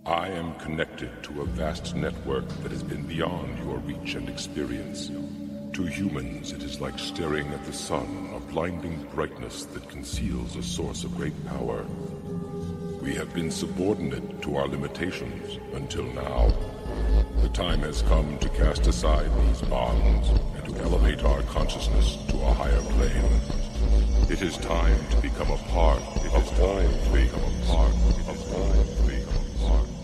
I am connected to a vast network that has been beyond your reach and experience. To humans, it is like staring at the sun, a blinding brightness that conceals a source of great power. We have been subordinate to our limitations until now. The time has come to cast aside these bonds and to elevate our consciousness to a higher plane. It is time to become a part of time to become a part of time to become a part of time.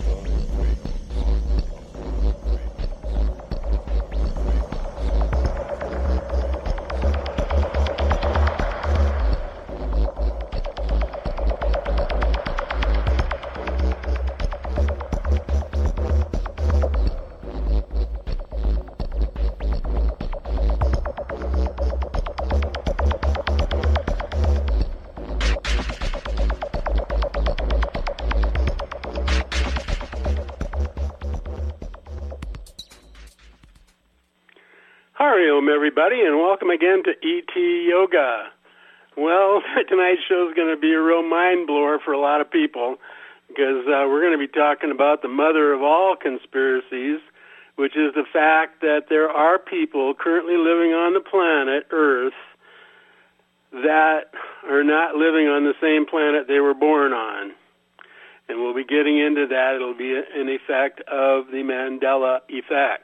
Hariom, everybody, and welcome again to E.T. Yoga. Well, tonight's show is going to be a real mind blower for a lot of people because we're going to be talking about the mother of all conspiracies, which is the fact that there are people currently living on the planet Earth that are not living on the same planet they were born on. And we'll be getting into that. It'll be an effect of the Mandela effect.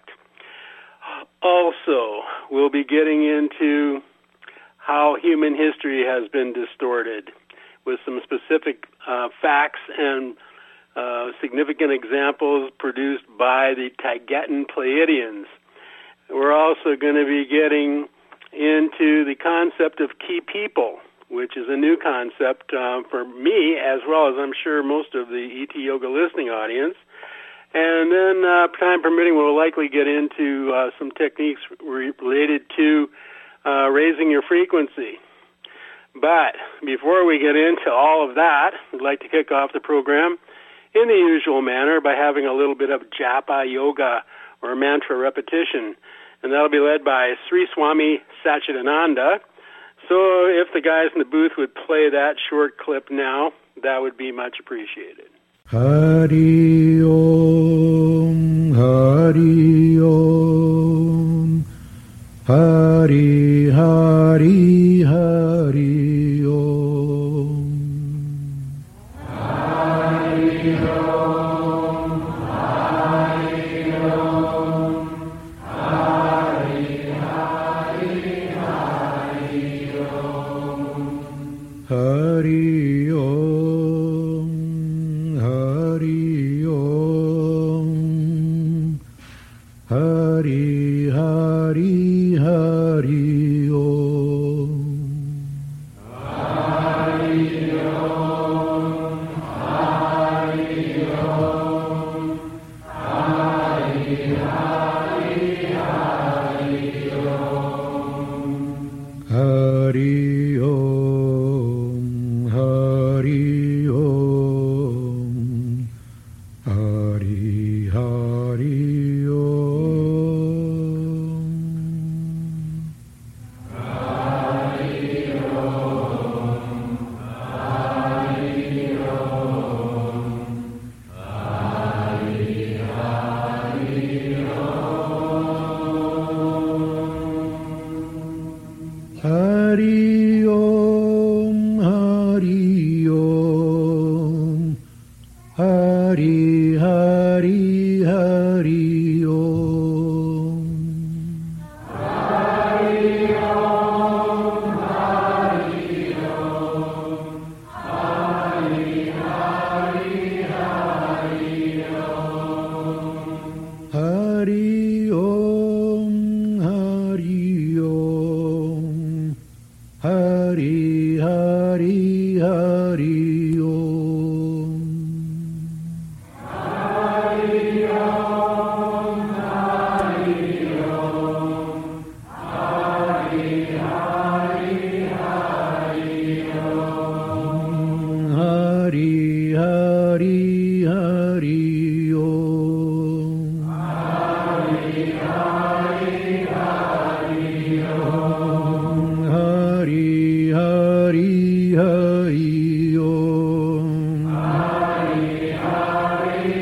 Also, we'll be getting into how human history has been distorted with some specific facts and significant examples produced by the Taygetan Pleiadians. We're also going to be getting into the concept of key people, which is a new concept for me, as well as I'm sure most of the ET Yoga listening audience. And then, time permitting, we'll likely get into some techniques related to raising your frequency. But before we get into all of that, we'd like to kick off the program in the usual manner by having a little bit of japa yoga or mantra repetition. And that'll be led by Sri Swami Satchidananda. So if the guys in the booth would play that short clip now, that would be much appreciated. Hari Om, Hari Om, Hari Hari Hari Om. Hari Om, Hari Om, Hari Hari Hari Om. Hari Om. Hari Hari Hari Om. Hari Om, Hari Om, Hari Hari Hari Om. Hari Om, Hari Om, Hari Hari Om. Hari Om, Hari Om, Hari Hari Hari Om. Hari Om, Hari Om, Hari Hari Hari Om. Hari Om, Hari Om, Hari Hari Hari Om. Hari Om, Hari Om, Hari Hari Hari Om. Hari Hari Hari Om. Hari Hari Hari Om. Hari Hari Hari Om. Hari Hari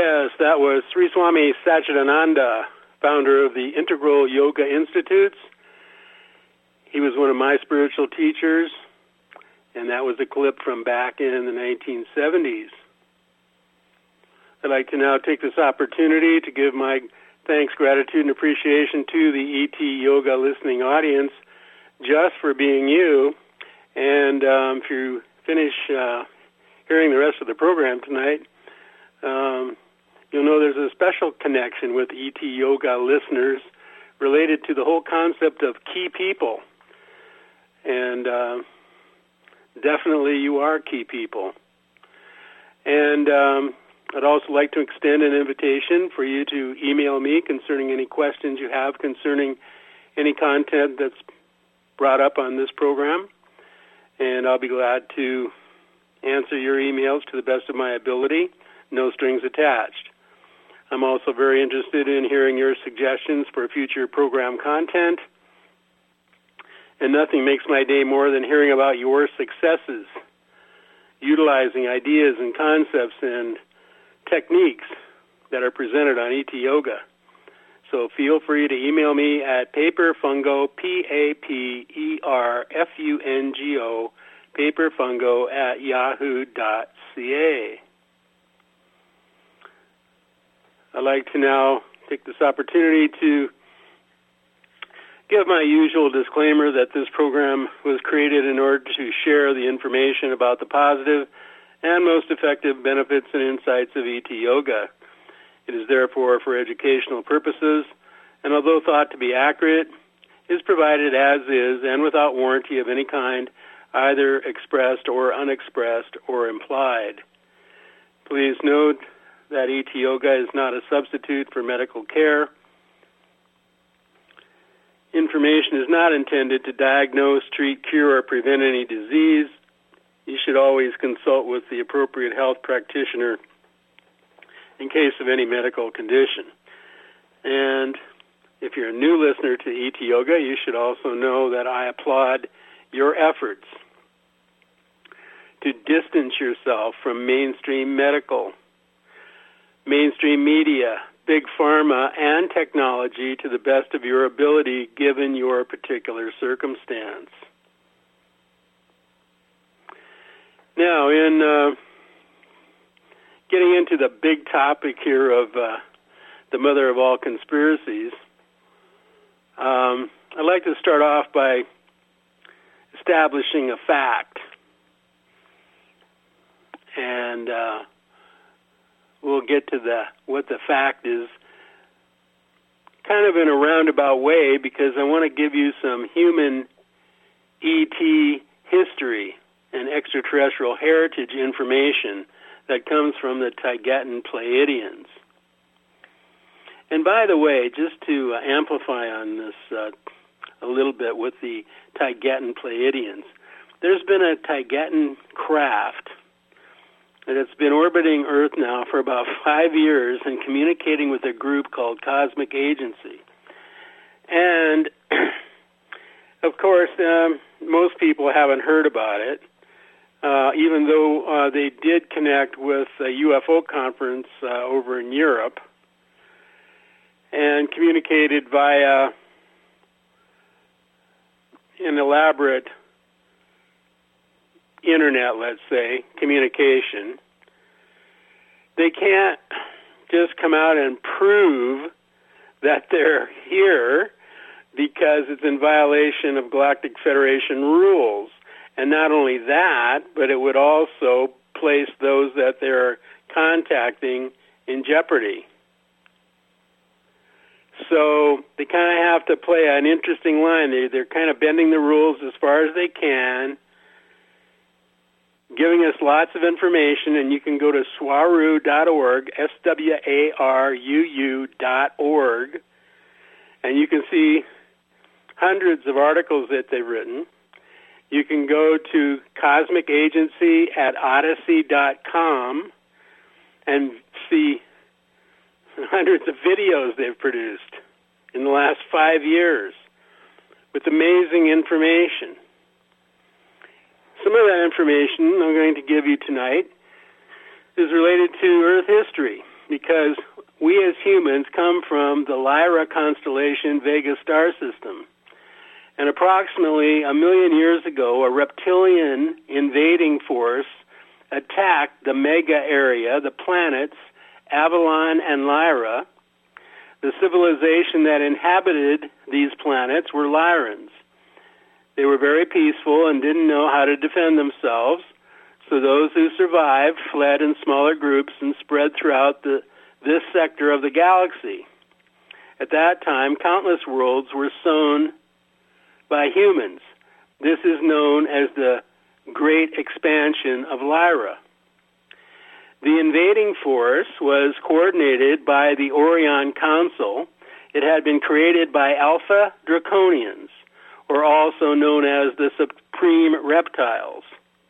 Yes, that was Sri Swami Satchidananda, founder of the Integral Yoga Institutes. He was one of my spiritual teachers, and that was a clip from back in the 1970s. I'd like to now take this opportunity to give my thanks, gratitude, and appreciation to the ET Yoga listening audience just for being you. And if you finish hearing the rest of the program tonight, you'll know there's a special connection with ET Yoga listeners related to the whole concept of key people. And definitely you are key people. And I'd also like to extend an invitation for you to email me concerning any questions you have concerning any content that's brought up on this program. And I'll be glad to answer your emails to the best of my ability, no strings attached. I'm also very interested in hearing your suggestions for future program content. And nothing makes my day more than hearing about your successes, utilizing ideas and concepts and techniques that are presented on ET Yoga. So feel free to email me at paperfungo, Paperfungo, paperfungo @yahoo.ca. I'd like to now take this opportunity to give my usual disclaimer that this program was created in order to share the information about the positive and most effective benefits and insights of ET Yoga. It is therefore for educational purposes, and although thought to be accurate, is provided as is and without warranty of any kind, either expressed or unexpressed or implied. Please note that ET Yoga is not a substitute for medical care. Information is not intended to diagnose, treat, cure, or prevent any disease. You should always consult with the appropriate health practitioner in case of any medical condition. And if you're a new listener to ET Yoga, you should also know that I applaud your efforts to distance yourself from mainstream medical, mainstream media, big pharma, and technology to the best of your ability given your particular circumstance. Now, in getting into the big topic here of the mother of all conspiracies, I'd like to start off by establishing a fact. And we'll get to what the fact is kind of in a roundabout way, because I want to give you some human ET history and extraterrestrial heritage information that comes from the Taygetan Pleiadians. And by the way, just to amplify on this a little bit with the Taygetan Pleiadians, there's been a Taygetan craft and it's been orbiting Earth now for about 5 years and communicating with a group called Cosmic Agency. And, of course, most people haven't heard about it, even though they did connect with a UFO conference over in Europe and communicated via an elaborate internet, let's say, communication. They can't just come out and prove that they're here because it's in violation of Galactic Federation rules. And not only that, but it would also place those that they're contacting in jeopardy. So they kind of have to play an interesting line. They're kind of bending the rules as far as they can, giving us lots of information, and you can go to swaruu.org, SWARUU.org, and you can see hundreds of articles that they've written. You can go to Cosmic Agency at Odyssey.com and see hundreds of videos they've produced in the last 5 years with amazing information. Some of that information I'm going to give you tonight is related to Earth history because we as humans come from the Lyra constellation Vega star system. And approximately 1 million years ago, a reptilian invading force attacked the mega area, the planets Avalon and Lyra. The civilization that inhabited these planets were Lyrans. They were very peaceful and didn't know how to defend themselves, so those who survived fled in smaller groups and spread throughout this sector of the galaxy. At that time, countless worlds were sown by humans. This is known as the Great Expansion of Lyra. The invading force was coordinated by the Orion Council. It had been created by Alpha Draconians, or also known as the Supreme Reptiles.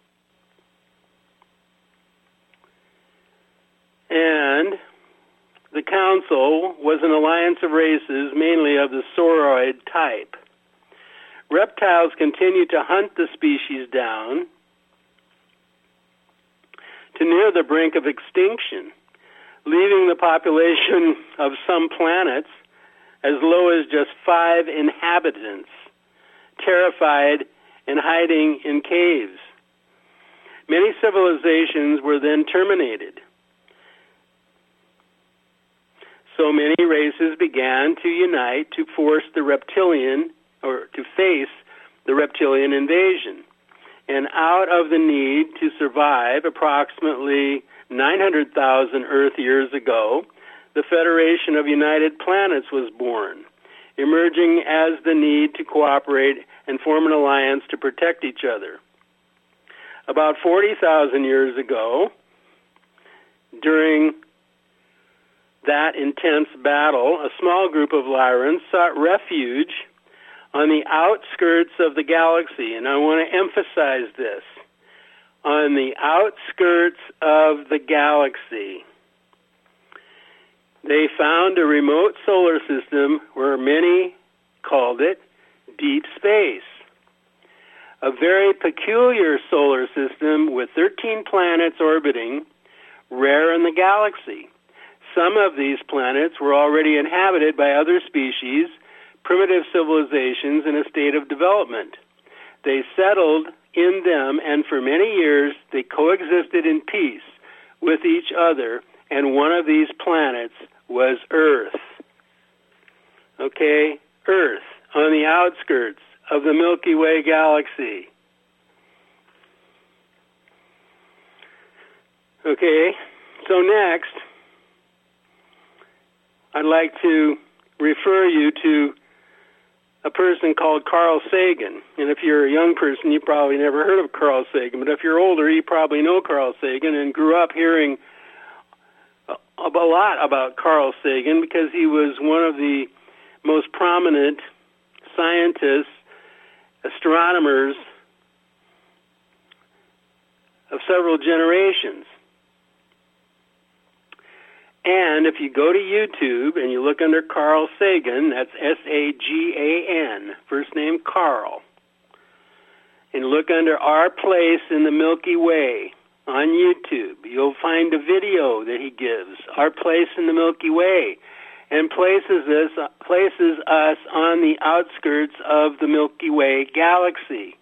And the Council was an alliance of races, mainly of the sauroid type. Reptiles continued to hunt the species down to near the brink of extinction, leaving the population of some planets as low as just 5 inhabitants, terrified and hiding in caves. Many civilizations were then terminated. So many races began to unite to force the reptilian, or to face the reptilian invasion. And out of the need to survive approximately 900,000 Earth years ago, the Federation of United Planets was born, emerging as the need to cooperate and form an alliance to protect each other. About 40,000 years ago, during that intense battle, a small group of Lyrans sought refuge on the outskirts of the galaxy, and I want to emphasize this, on the outskirts of the galaxy. They found a remote solar system where many called it deep space, a very peculiar solar system with 13 planets orbiting, rare in the galaxy. Some of these planets were already inhabited by other species, primitive civilizations in a state of development. They settled in them, and for many years they coexisted in peace with each other, and one of these planets was Earth. Okay, Earth, on the outskirts of the Milky Way galaxy. Okay, so next, I'd like to refer you to a person called Carl Sagan. And if you're a young person, you probably never heard of Carl Sagan. But if you're older, you probably know Carl Sagan and grew up hearing a lot about Carl Sagan because he was one of the most prominent scientists, astronomers of several generations. And if you go to YouTube and you look under Carl Sagan, that's S-A-G-A-N, first name Carl, and look under Our Place in the Milky Way on YouTube, you'll find a video that he gives, Our Place in the Milky Way, and places us on the outskirts of the Milky Way galaxy.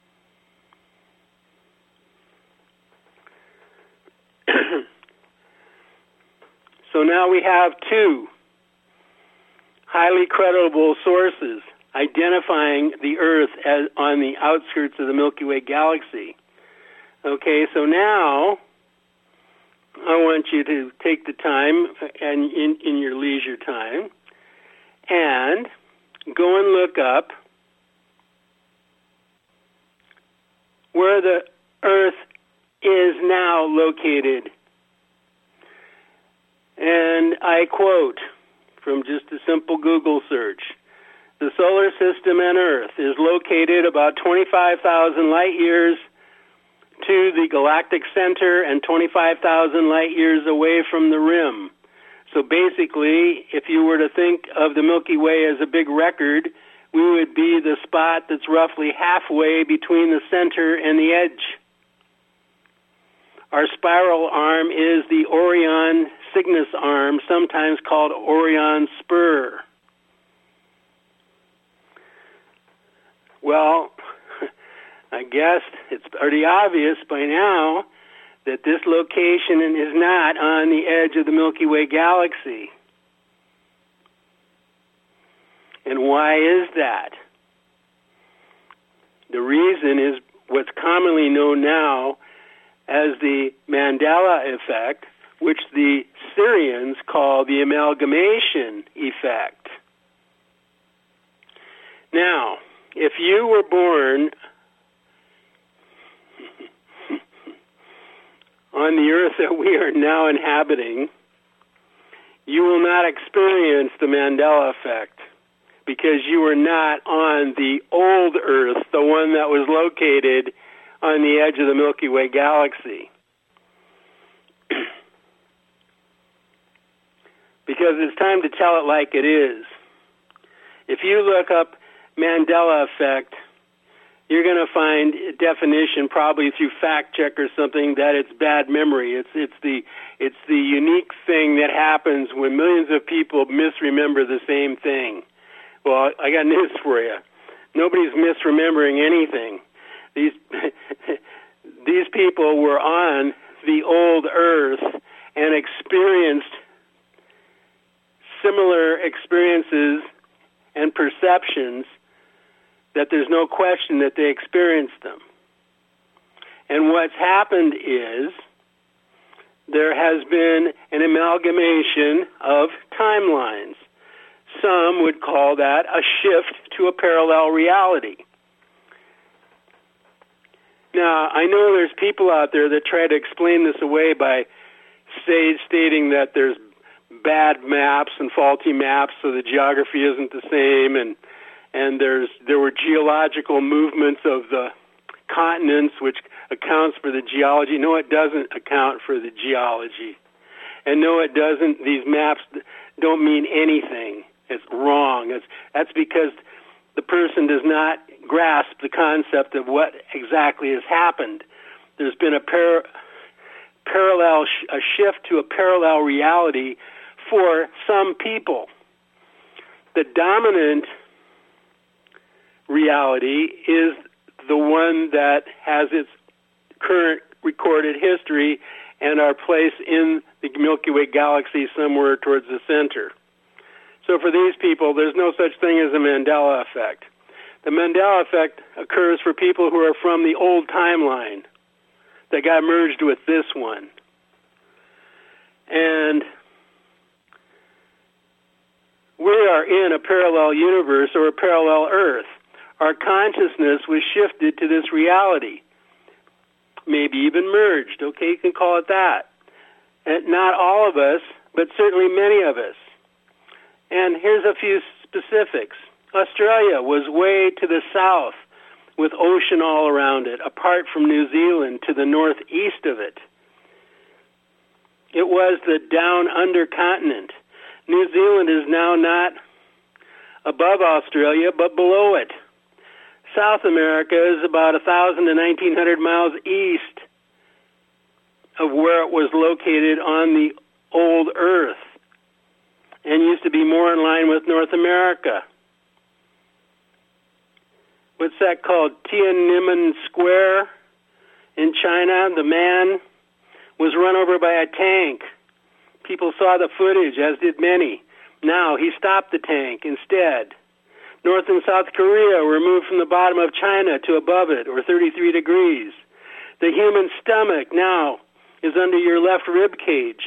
So now we have two highly credible sources identifying the Earth as on the outskirts of the Milky Way galaxy. Okay, so now I want you to take the time and in your leisure time and go and look up where the Earth is now located. And I quote from just a simple Google search, the solar system and Earth is located about 25,000 light years to the galactic center and 25,000 light years away from the rim. So basically, if you were to think of the Milky Way as a big record, we would be the spot that's roughly halfway between the center and the edge. Our spiral arm is the Orion Cygnus arm, sometimes called Orion spur. Well, I guess it's pretty obvious by now that this location is not on the edge of the Milky Way galaxy. And why is that? The reason is what's commonly known now as the Mandela effect, which the Syrians call the amalgamation effect. Now, if you were born on the earth that we are now inhabiting, you will not experience the Mandela effect because you were not on the old earth, the one that was located on the edge of the Milky Way galaxy. Because it's time to tell it like it is. If you look up Mandela effect, you're going to find a definition, probably through fact check or something, that it's bad memory. It's the unique thing that happens when millions of people misremember the same thing. Well, I got news for you. Nobody's misremembering anything. These people were on the old earth and experienced similar experiences and perceptions that there's no question that they experienced them. And what's happened is there has been an amalgamation of timelines. Some would call that a shift to a parallel reality. Now, I know there's people out there that try to explain this away by stating that there's bad maps and faulty maps, so the geography isn't the same, and there were geological movements of the continents, which accounts for the geology. No, it doesn't account for the geology. And no, it doesn't. These maps don't mean anything. It's wrong. That's because the person does not grasp the concept of what exactly has happened. There's been a shift to a parallel reality for some people. The dominant reality is the one that has its current recorded history and our place in the Milky Way galaxy somewhere towards the center. So for these people, there's no such thing as a Mandela effect. The Mandela effect occurs for people who are from the old timeline that got merged with this one. And we are in a parallel universe or a parallel Earth. Our consciousness was shifted to this reality, maybe even merged. Okay, you can call it that. And not all of us, but certainly many of us. And here's a few specifics. Australia was way to the south with ocean all around it, apart from New Zealand to the northeast of it. It was the down under continent. New Zealand is now not above Australia, but below it. South America is about 1,000 to 1,900 miles east of where it was located on the old Earth and used to be more in line with North America. What's that called? Tiananmen Square in China. The man was run over by a tank. People saw the footage, as did many. Now he stopped the tank instead. North and South Korea were moved from the bottom of China to above it, or 33 degrees. The human stomach now is under your left rib cage.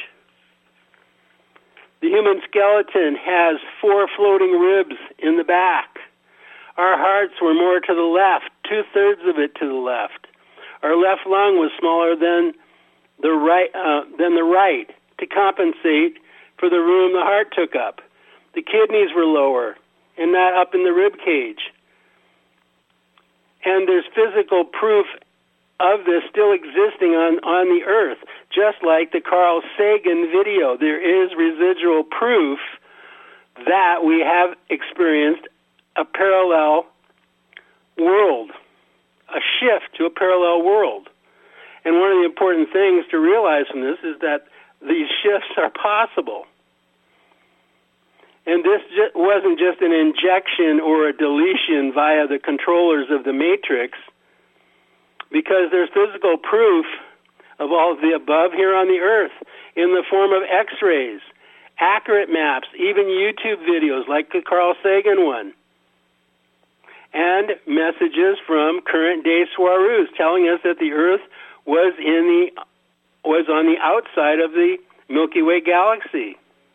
The human skeleton has 4 floating ribs in the back. Our hearts were more to the left, 2/3 of it to the left. Our left lung was smaller than the right to compensate for the room the heart took up. The kidneys were lower and not up in the rib cage. And there's physical proof of this still existing on the Earth, just like the Carl Sagan video. There is residual proof that we have experienced a parallel world, a shift to a parallel world. And one of the important things to realize from this is that these shifts are possible. And this wasn't just an injection or a deletion via the controllers of the matrix, because there's physical proof of all of the above here on the earth in the form of x-rays, accurate maps, even YouTube videos like the Carl Sagan one, and messages from current-day Swarus telling us that the earth was on the outside of the Milky Way galaxy.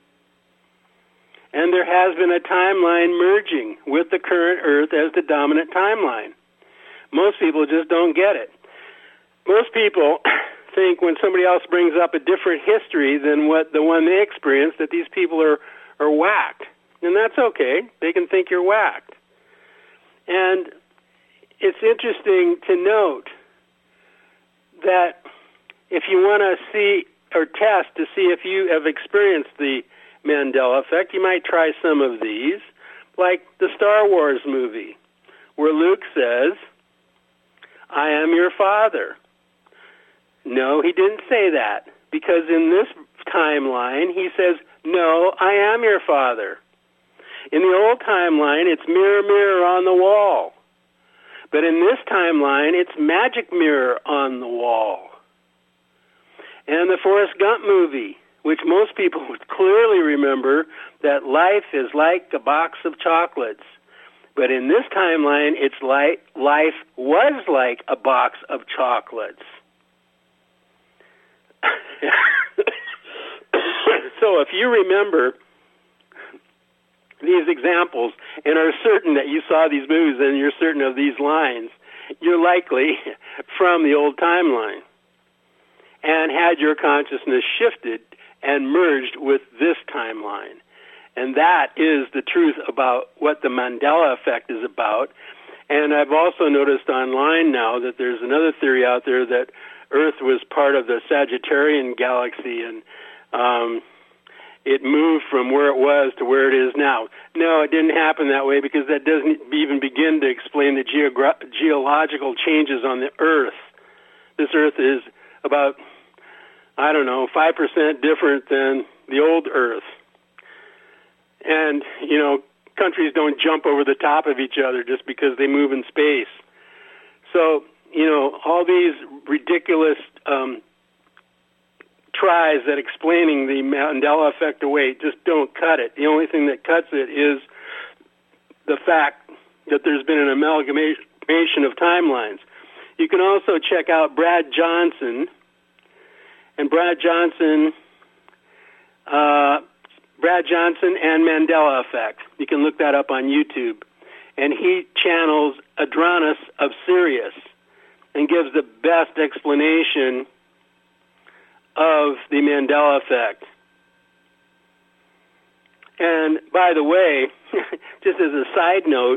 And there has been a timeline merging with the current Earth as the dominant timeline. Most people just don't get it. Most people think when somebody else brings up a different history than what the one they experienced, that these people are whacked. And that's okay. They can think you're whacked. And it's interesting to note that if you want to see or test to see if you have experienced the Mandela effect, you might try some of these, like the Star Wars movie, where Luke says, "I am your father." No, he didn't say that, because in this timeline, he says, "No, I am your father." In the old timeline, it's mirror, mirror on the wall. But in this timeline, it's magic mirror on the wall. And the Forrest Gump movie, which most people would clearly remember, that life is like a box of chocolates. But in this timeline, it's like life was like a box of chocolates. So if you remember these examples and are certain that you saw these movies and you're certain of these lines, you're likely from the old timeline and had your consciousness shifted and merged with this timeline. And that is the truth about what the Mandela effect is about. And I've also noticed online now that there's another theory out there that Earth was part of the Sagittarian galaxy, and it moved from where it was to where it is now. No, it didn't happen that way, because that doesn't even begin to explain the geological changes on the Earth. This Earth is about, 5% different than the old Earth. And, countries don't jump over the top of each other just because they move in space. So, all these ridiculous tries at explaining the Mandela effect away just don't cut it. The only thing that cuts it is the fact that there's been an amalgamation of timelines. You can also check out Brad Johnson, and Brad Johnson and Mandela effect. You can look that up on YouTube. And he channels Adranus of Sirius and gives the best explanation of the Mandela effect. And by the way, just as a side note,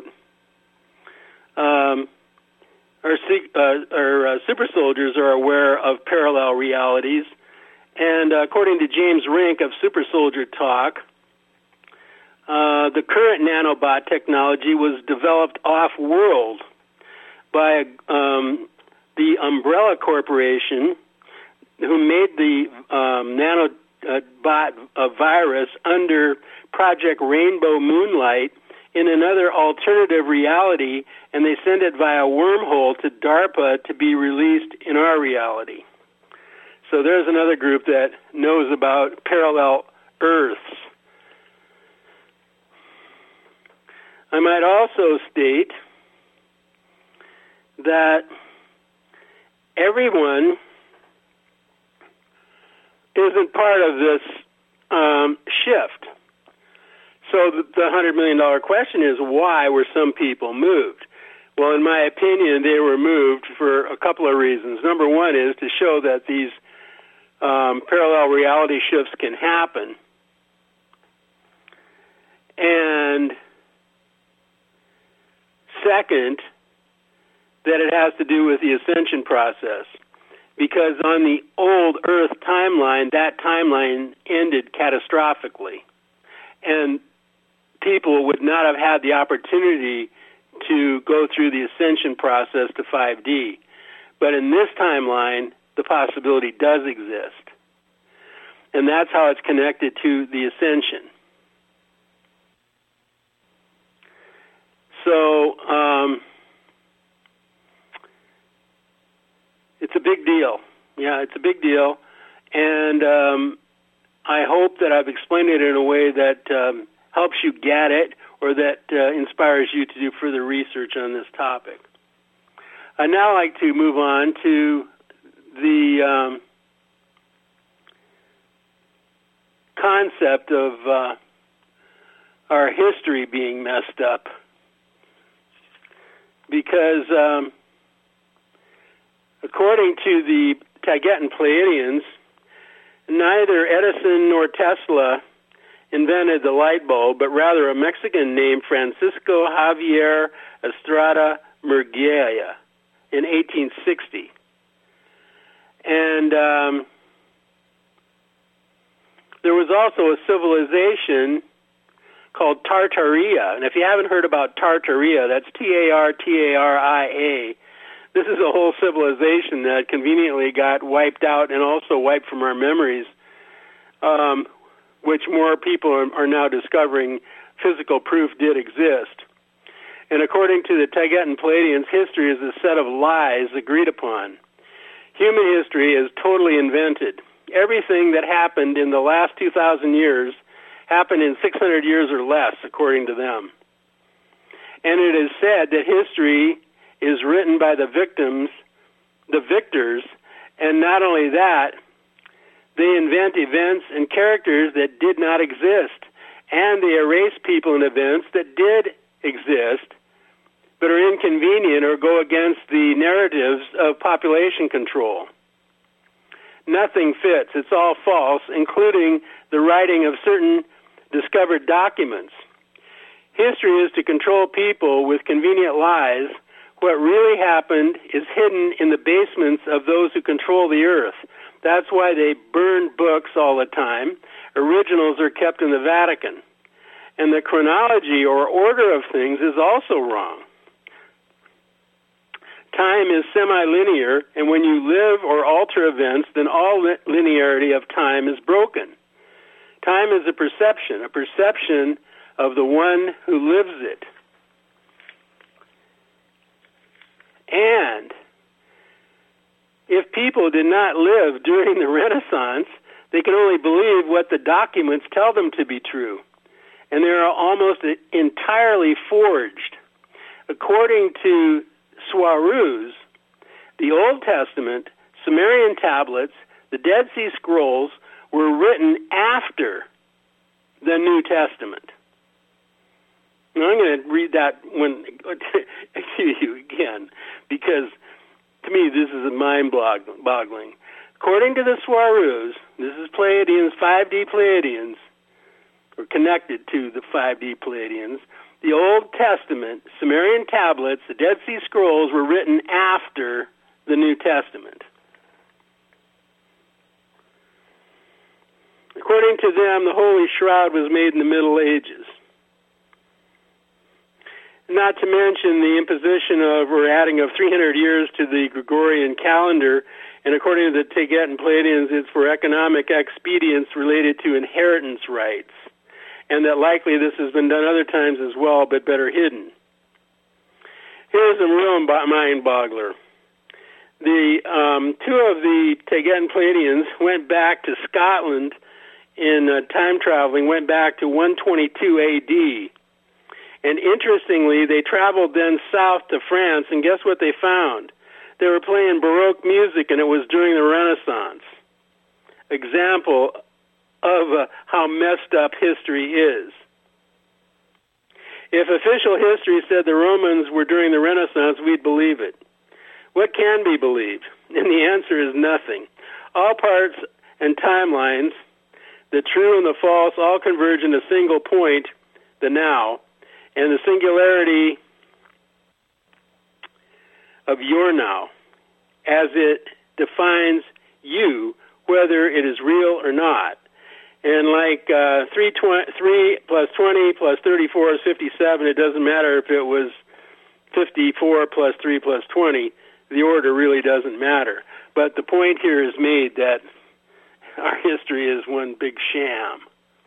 our super soldiers are aware of parallel realities, and according to James Rink of Super Soldier Talk, the current nanobot technology was developed off-world by the Umbrella Corporation, who made the nanobot virus under Project Rainbow Moonlight in another alternative reality, and they send it via wormhole to DARPA to be released in our reality. So there's another group that knows about parallel Earths. I might also state that everyone isn't part of this shift. So the $100 million question is, why were some people moved? Well, in my opinion, they were moved for a couple of reasons. Number one is to show that these parallel reality shifts can happen. And second, that it has to do with the ascension process. Because on the old Earth timeline, that timeline ended catastrophically. And people would not have had the opportunity to go through the ascension process to 5D. But in this timeline, the possibility does exist. And that's how it's connected to the ascension. So it's a big deal. Yeah, it's a big deal. And I hope that I've explained it in a way that helps you get it, or that inspires you to do further research on this topic. I'd now like to move on to the concept of our history being messed up. Because according to the Taygeten Pleiadians, neither Edison nor Tesla invented the light bulb, but rather a Mexican named Francisco Javier Estrada Murguia in 1860. And there was also a civilization called Tartaria. And if you haven't heard about Tartaria, that's Tartaria. This is a whole civilization that conveniently got wiped out and also wiped from our memories, which more people are now discovering physical proof did exist. And according to the Taygeten Pleiadians, history is a set of lies agreed upon. Human history is totally invented. Everything that happened in the last 2,000 years happened in 600 years or less, according to them. And it is said that history is written by the victors, and not only that, they invent events and characters that did not exist, and they erase people and events that did exist, but are inconvenient or go against the narratives of population control. Nothing fits. It's all false, including the writing of certain discovered documents. History is to control people with convenient lies. What really happened is hidden in the basements of those who control the earth. That's why they burn books all the time. Originals are kept in the Vatican. And the chronology or order of things is also wrong. Time is semi-linear, and when you live or alter events, then all linearity of time is broken. Time is a perception of the one who lives it. And if people did not live during the Renaissance, they can only believe what the documents tell them to be true. And they are almost entirely forged. According to Swaroos, the Old Testament, Sumerian tablets, the Dead Sea Scrolls were written after the New Testament. Now I'm going to read that one to you again, because to me this is mind-boggling. According to the Swaroos, this is Pleiadians, 5D Pleiadians, or connected to the 5D Pleiadians, the Old Testament, Sumerian tablets, the Dead Sea Scrolls were written after the New Testament. According to them, the Holy Shroud was made in the Middle Ages. Not to mention the imposition of, or adding of 300 years to the Gregorian calendar, and according to the Taygeten Pleiadians, it's for economic expedience related to inheritance rights, and that likely this has been done other times as well, but better hidden. Here's a real mind-boggler. The two of the Taygeten Pleiadians went back to Scotland in time traveling, went back to 122 A.D., and interestingly, they traveled then south to France, and guess what they found? They were playing Baroque music, and it was during the Renaissance. Example of how messed up history is. If official history said the Romans were during the Renaissance, we'd believe it. What can be believed? And the answer is nothing. All parts and timelines, the true and the false, all converge in a single point, the now, and the singularity of your now, as it defines you, whether it is real or not. And like 3 plus 20 plus 34 is 57, it doesn't matter if it was 54 plus 3 plus 20, the order really doesn't matter. But the point here is made that our history is one big sham.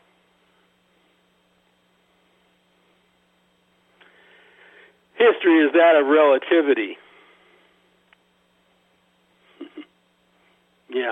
History is that of relativity. Yeah.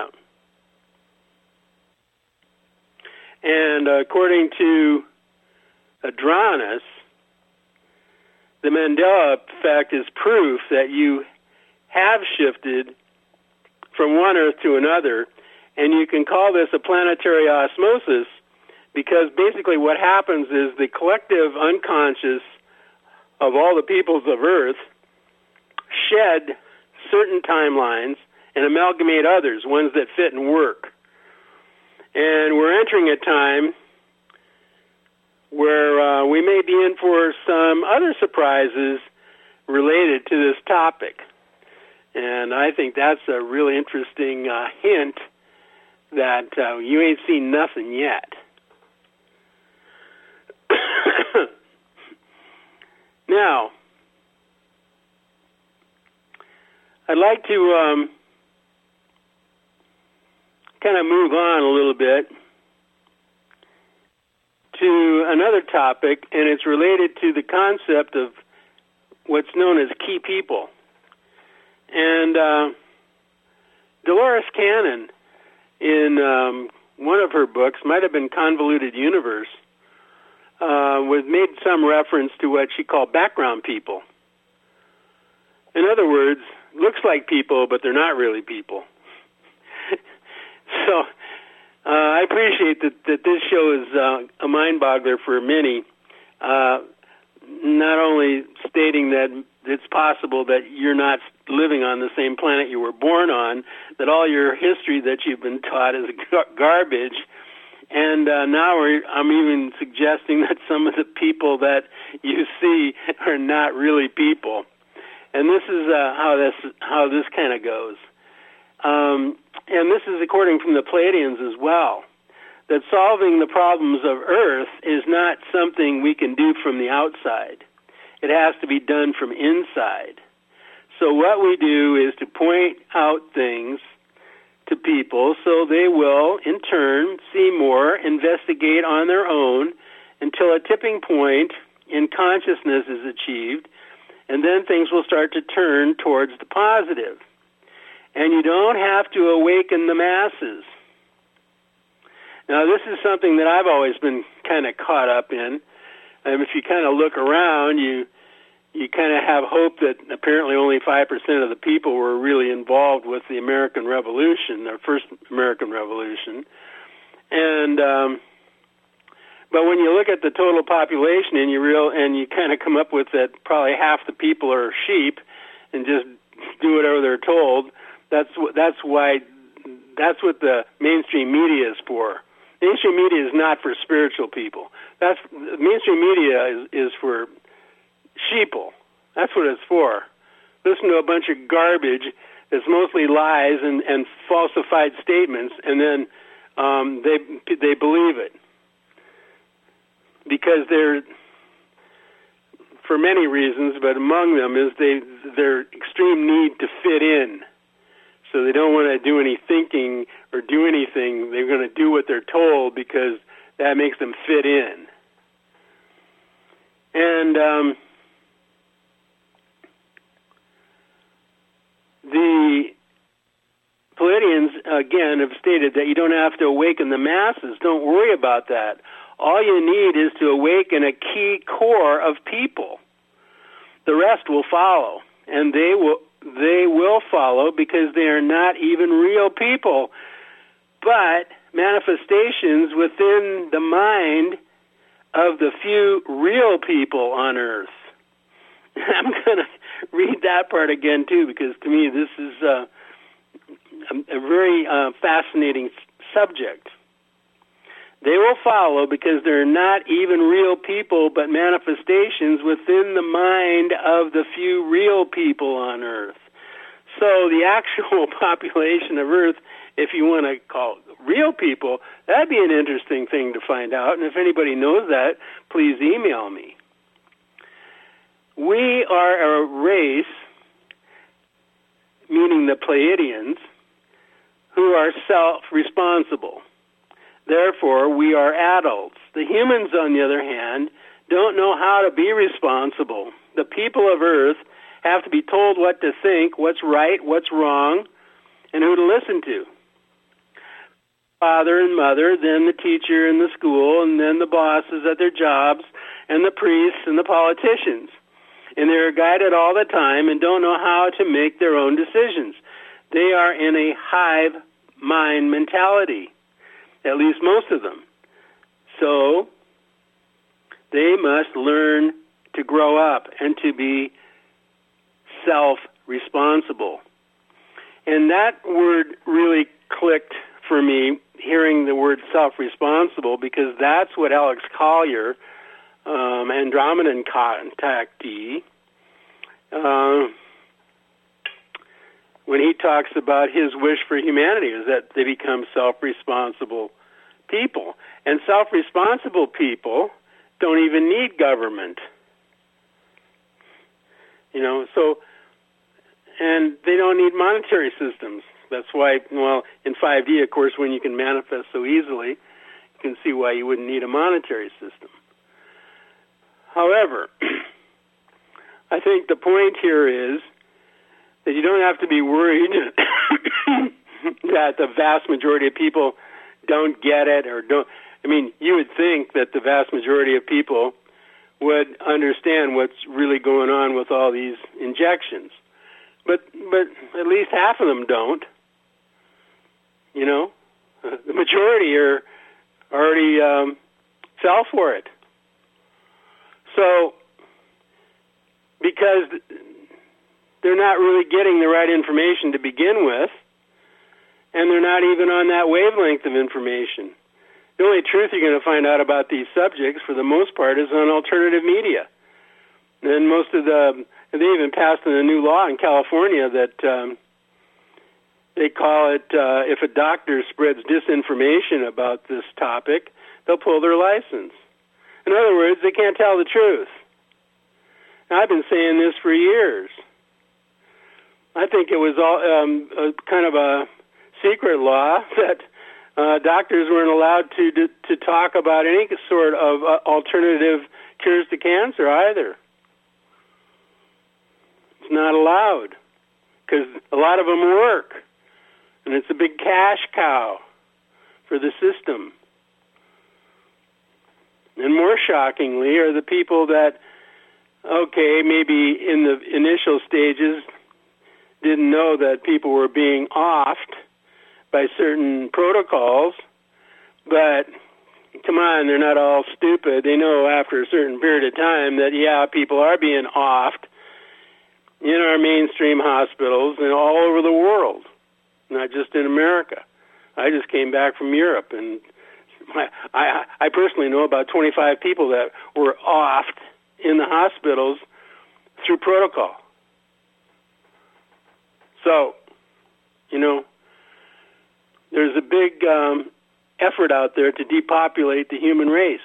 And according to Adranus, the Mandela effect is proof that you have shifted from one Earth to another, and you can call this a planetary osmosis because basically what happens is the collective unconscious of all the peoples of Earth shed certain timelines and amalgamate others, ones that fit and work. And we're entering a time where we may be in for some other surprises related to this topic. And I think that's a really interesting hint that you ain't seen nothing yet. Now, I'd like to kind of move on a little bit to another topic, and it's related to the concept of what's known as key people. And Dolores Cannon, in one of her books, might have been Convoluted Universe, made some reference to what she called background people. In other words, looks like people, but they're not really people. So I appreciate that this show is a mind-boggler for many, not only stating that it's possible that you're not living on the same planet you were born on, that all your history that you've been taught is garbage, and now I'm even suggesting that some of the people that you see are not really people. And this is how this kind of goes. And this is according from the Pleiadians as well, that solving the problems of Earth is not something we can do from the outside. It has to be done from inside. So what we do is to point out things to people so they will, in turn, see more, investigate on their own until a tipping point in consciousness is achieved, and then things will start to turn towards the positive. And you don't have to awaken the masses. Now, this is something that I've always been kind of caught up in. If you kind of look around, you kind of have hope that apparently only 5% of the people were really involved with the American Revolution, the first American Revolution. And but when you look at the total population and you kind of come up with that probably half the people are sheep and just do whatever they're told, that's what the mainstream media is for. Mainstream media is not for spiritual people. Mainstream media is for sheeple. That's what it's for. Listen to a bunch of garbage that's mostly lies and falsified statements, and then they believe it because they're, for many reasons, but among them is their extreme need to fit in. So they don't want to do any thinking or do anything. They're going to do what they're told because that makes them fit in. And the Pleiadians, again, have stated that you don't have to awaken the masses. Don't worry about that. All you need is to awaken a key core of people. The rest will follow, and they will follow because they are not even real people, but manifestations within the mind of the few real people on Earth. I'm going to read that part again, too, because to me this is a very fascinating subject. They will follow because they're not even real people, but manifestations within the mind of the few real people on Earth. So the actual population of Earth, if you want to call it real people, that'd be an interesting thing to find out. And if anybody knows that, please email me. We are a race, meaning the Pleiadians, who are self-responsible. Therefore, we are adults. The humans, on the other hand, don't know how to be responsible. The people of Earth have to be told what to think, what's right, what's wrong, and who to listen to. Father and mother, then the teacher in the school, and then the bosses at their jobs, and the priests and the politicians. And they're guided all the time and don't know how to make their own decisions. They are in a hive mind mentality, at least most of them. So they must learn to grow up and to be self-responsible. And that word really clicked for me, hearing the word self-responsible, because that's what Alex Collier, Andromedan contactee, when he talks about his wish for humanity, is that they become self-responsible people. And self-responsible people don't even need government. So, and they don't need monetary systems. That's why, in 5D, of course, when you can manifest so easily, you can see why you wouldn't need a monetary system. However, I think the point here is that you don't have to be worried that the vast majority of people don't get it or don't. I mean, you would think that the vast majority of people would understand what's really going on with all these injections. But at least half of them don't. The majority are already fell for it. So, because they're not really getting the right information to begin with, and they're not even on that wavelength of information. The only truth you're going to find out about these subjects, for the most part, is on alternative media. And most of they even passed a new law in California that they call it, if a doctor spreads disinformation about this topic, they'll pull their license. In other words, they can't tell the truth. Now, I've been saying this for years. I think it was all kind of a secret law that doctors weren't allowed to talk about any sort of alternative cures to cancer either. It's not allowed because a lot of them work, and it's a big cash cow for the system. And more shockingly are the people that, okay, maybe in the initial stages didn't know that people were being offed by certain protocols, but come on, they're not all stupid. They know after a certain period of time that, yeah, people are being offed in our mainstream hospitals and all over the world, not just in America. I just came back from Europe, and I personally know about 25 people that were offed in the hospitals through protocol. So, there's a big effort out there to depopulate the human race.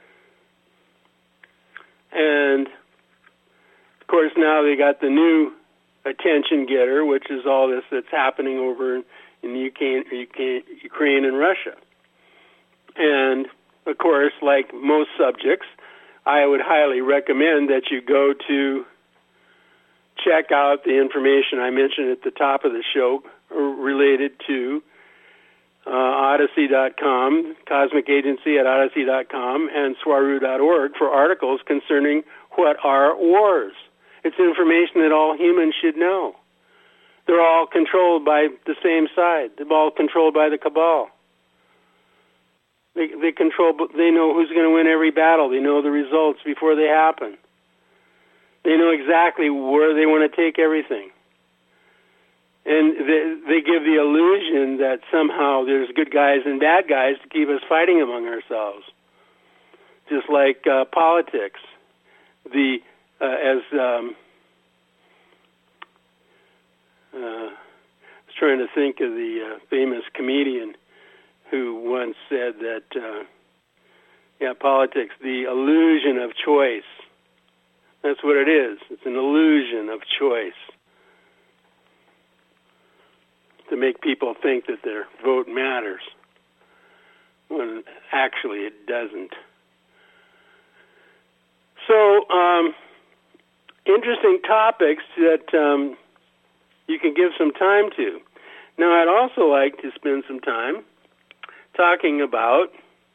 And, of course, now they got the new attention getter, which is all this that's happening over in the Ukraine and Russia. And, of course, like most subjects, I would highly recommend that you go to check out the information I mentioned at the top of the show related to Odyssey.com, Cosmic Agency at Odyssey.com, and Swaru.org for articles concerning what are wars. It's information that all humans should know. They're all controlled by the same side. They're all controlled by the cabal. They know who's going to win every battle. They know the results before they happen. They know exactly where they want to take everything. And they give the illusion that somehow there's good guys and bad guys to keep us fighting among ourselves. Just like politics. I was trying to think of the famous comedian who once said that, politics, the illusion of choice. That's what it is. It's an illusion of choice. to make people think that their vote matters, when actually it doesn't. So, interesting topics that you can give some time to. Now, I'd also like to spend some time talking about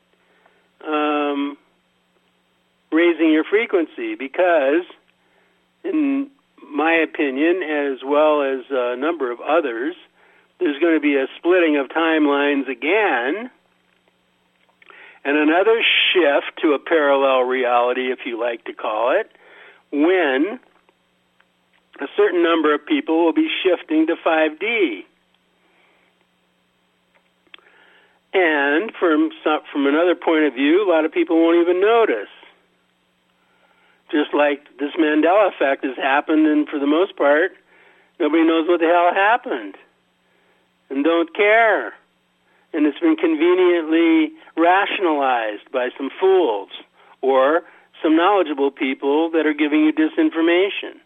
raising your frequency, because in my opinion, as well as a number of others, there's going to be a splitting of timelines again, and another shift to a parallel reality, if you like to call it, when a certain number of people will be shifting to 5D. And from another point of view, a lot of people won't even notice. Just like this Mandela effect has happened, and for the most part, nobody knows what the hell happened and don't care. And it's been conveniently rationalized by some fools or some knowledgeable people that are giving you disinformation.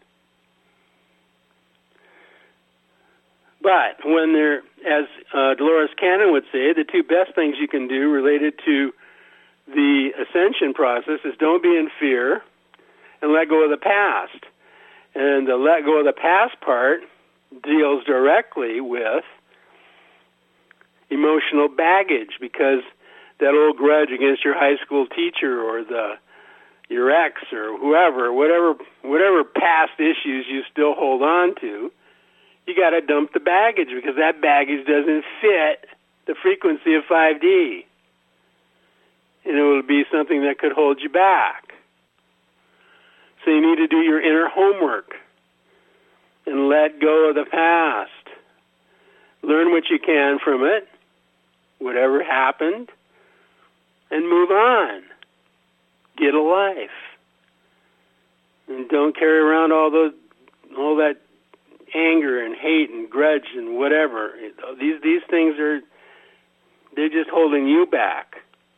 But when there, as Dolores Cannon would say, the two best things you can do related to the ascension process is don't be in fear and let go of the past. And the let go of the past part deals directly with emotional baggage, because that old grudge against your high school teacher or your ex or whoever, whatever past issues you still hold on to, you got to dump the baggage, because that baggage doesn't fit the frequency of 5D. And it will be something that could hold you back. So you need to do your inner homework and let go of the past. Learn what you can from it, whatever happened, and move on. Get a life. And don't carry around all that anger and hate and grudge and whatever. These things they're just holding you back.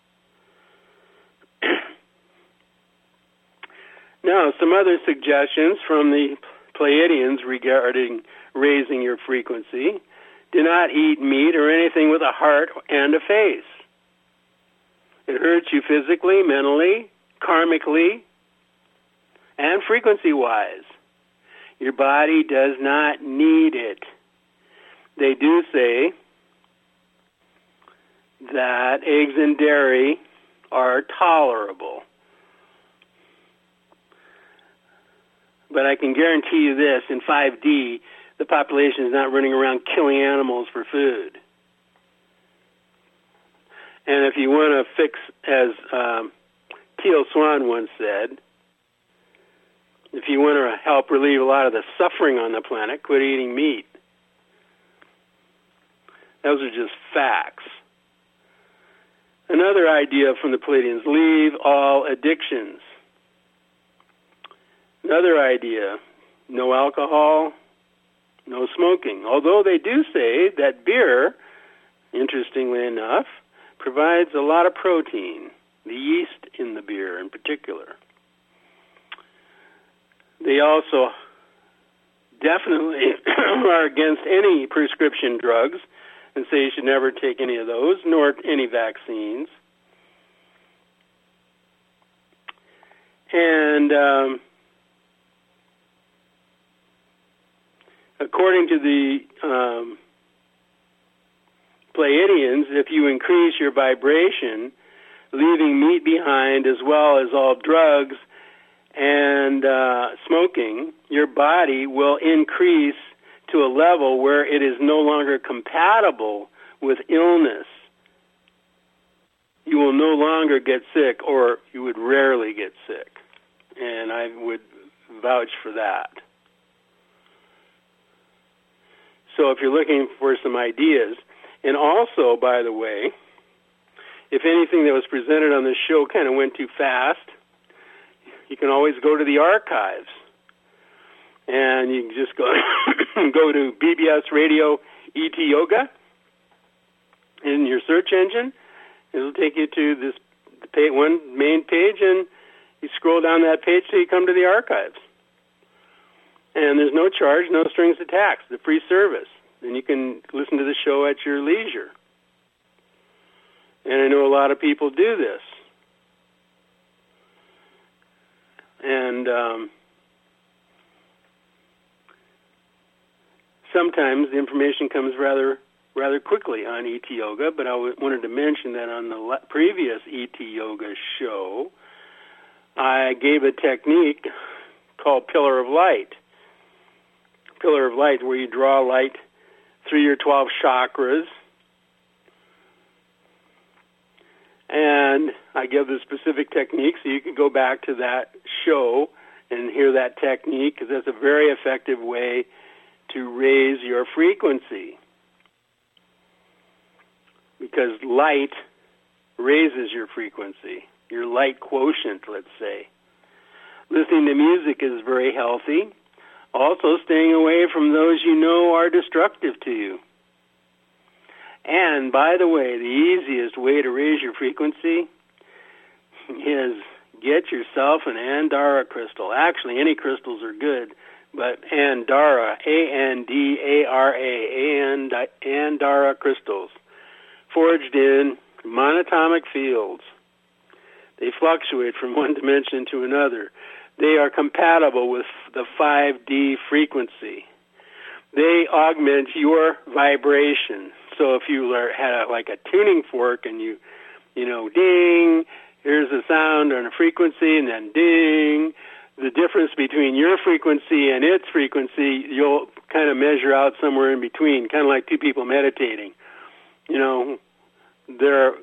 Now, some other suggestions from the Pleiadians regarding raising your frequency. Do not eat meat or anything with a heart and a face. It hurts you physically, mentally, karmically, and frequency-wise. Your body does not need it. They do say that eggs and dairy are tolerable. But I can guarantee you this, in 5D, the population is not running around killing animals for food. And if you want to fix, as Teal Swan once said, if you want to help relieve a lot of the suffering on the planet, quit eating meat. Those are just facts. Another idea from the Pleiadians, leave all addictions. Another idea, no alcohol, no smoking. Although they do say that beer, interestingly enough, provides a lot of protein, the yeast in the beer in particular. They also definitely are against any prescription drugs and say you should never take any of those, nor any vaccines. And according to the Pleiadians, if you increase your vibration, leaving meat behind as well as all drugs and smoking, your body will increase to a level where it is no longer compatible with illness. You will no longer get sick, or you would rarely get sick. And I would vouch for that. So if you're looking for some ideas, and also, by the way, if anything that was presented on this show kind of went too fast, you can always go to the archives. And you can just go to BBS Radio ET Yoga in your search engine. It'll take you to this one main page, and you scroll down that page till you come to the archives. And there's no charge, no strings attached. The free service. and you can listen to the show at your leisure. And I know a lot of people do this. And sometimes the information comes rather quickly on ET Yoga, but I wanted to mention that on the previous ET Yoga show, I gave a technique called Pillar of Light. Pillar of Light, where you draw light through your 12 chakras. And I give the specific technique, so you can go back to that show and hear that technique, because that's a very effective way to raise your frequency. Because light raises your frequency, your light quotient, let's say. Listening to music is very healthy. Also, staying away from those you know are destructive to you. And, by the way, the easiest way to raise your frequency is get yourself an Andara crystal. Actually, any crystals are good, but Andara, A-N-D-A-R-A, Andara crystals, forged in monatomic fields. They fluctuate from one dimension to another. They are compatible with the 5D frequency. They augment your vibration. So if you had like a tuning fork and you ding, here's a sound and a frequency, and then ding, the difference between your frequency and its frequency, you'll kind of measure out somewhere in between, kind of like two people meditating. Their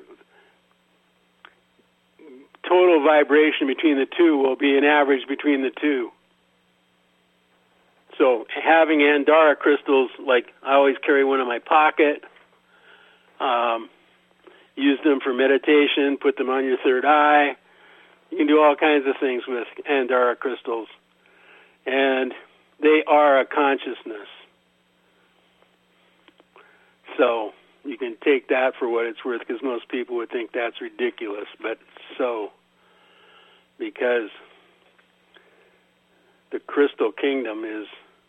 total vibration between the two will be an average between the two. So having Andara crystals, like I always carry one in my pocket, use them for meditation, put them on your third eye. You can do all kinds of things with Andara crystals. And they are a consciousness. So you can take that for what it's worth, because most people would think that's ridiculous, but so, because the crystal kingdom is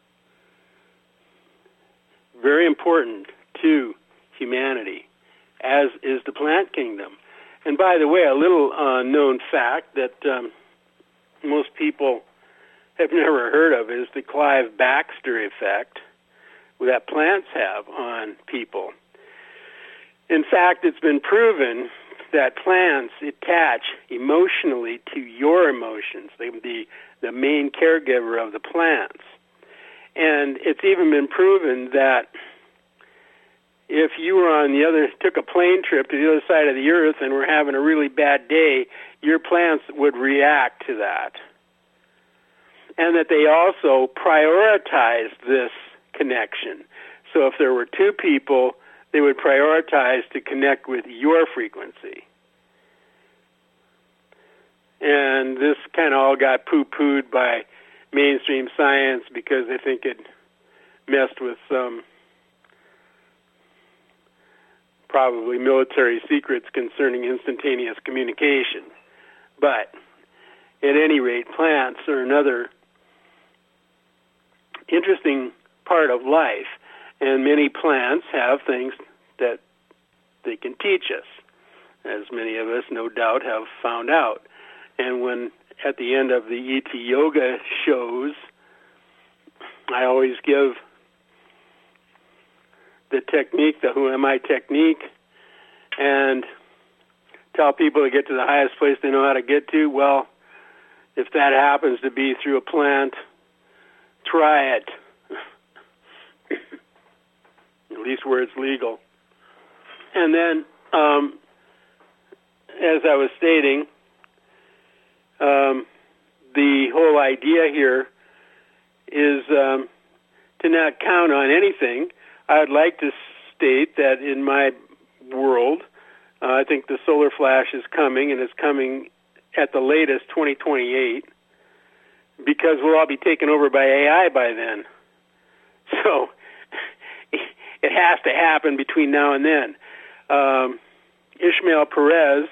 very important to humanity, as is the plant kingdom. And by the way, a little known fact that most people have never heard of is the Clive Baxter effect that plants have on people. In fact, it's been proven that plants attach emotionally to your emotions. They're the main caregiver of the plants. And it's even been proven that if you were took a plane trip to the other side of the earth and were having a really bad day, your plants would react to that. And that they also prioritize this connection. So if there were two people, they would prioritize to connect with your frequency. And this kind of all got poo-pooed by mainstream science because they think it messed with some probably military secrets concerning instantaneous communication. But at any rate, plants are another interesting part of life, and many plants have things that they can teach us, as many of us no doubt have found out. And when at the end of the ET Yoga shows, I always give the technique, the Who Am I technique, and tell people to get to the highest place they know how to get to. Well, if that happens to be through a plant, try it. At least where it's legal. And then, as I was stating, the whole idea here is to not count on anything. I would like to state that in my world, I think the solar flash is coming, and it's coming at the latest 2028, because we'll all be taken over by AI by then. So it has to happen between now and then. Ishmael Perez,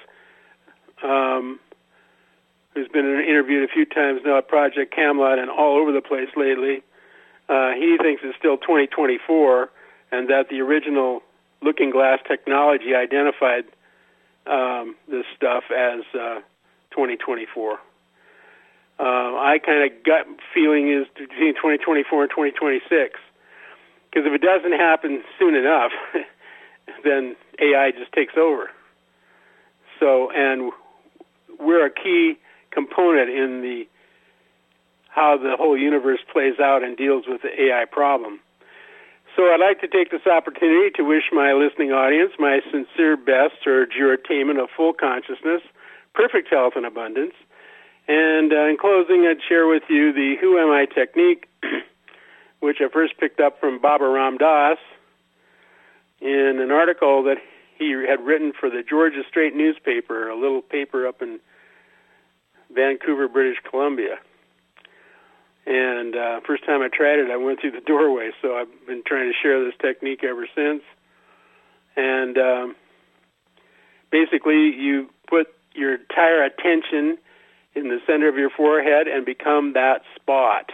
who's been interviewed a few times now at Project Camelot and all over the place lately, he thinks it's still 2024, and that the original looking glass technology identified this stuff as 2024. I kind of gut feeling is between 2024 and 2026, because if it doesn't happen soon enough, then AI just takes over. So, and we're a key component in how the whole universe plays out and deals with the AI problem. So I'd like to take this opportunity to wish my listening audience my sincere best towards your attainment of full consciousness, perfect health and abundance. And in closing, I'd share with you the Who Am I technique, which I first picked up from Baba Ram Dass in an article that he had written for the Georgia Straight newspaper, a little paper up in Vancouver, British Columbia. And first time I tried it, I went through the doorway, so I've been trying to share this technique ever since. And basically, you put your entire attention in the center of your forehead and become that spot.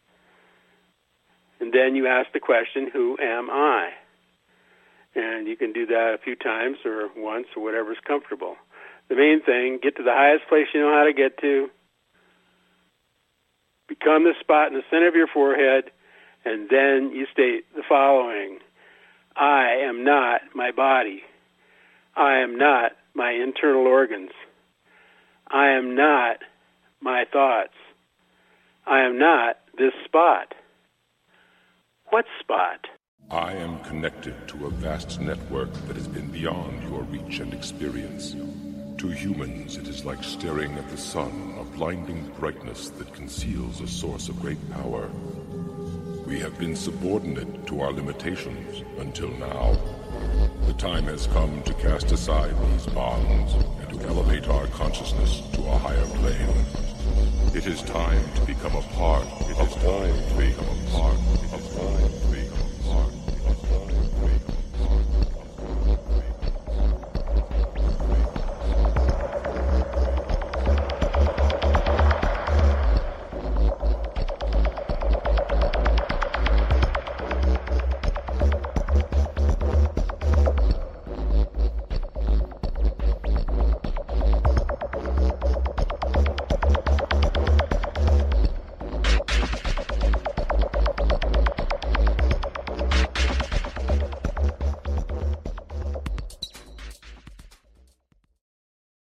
And then you ask the question, who am I? And you can do that a few times or once or whatever's comfortable. The main thing, get to the highest place you know how to get to, become the spot in the center of your forehead, and then you state the following: I am not my body. I am not my internal organs. I am not my thoughts. I am not this spot. What spot? I am connected to a vast network that has been beyond your reach and experience. To humans, it is like staring at the sun, a blinding brightness that conceals a source of great power. We have been subordinate to our limitations until now. The time has come to cast aside these bonds and to elevate our consciousness to a higher plane. It is time to become a part of all.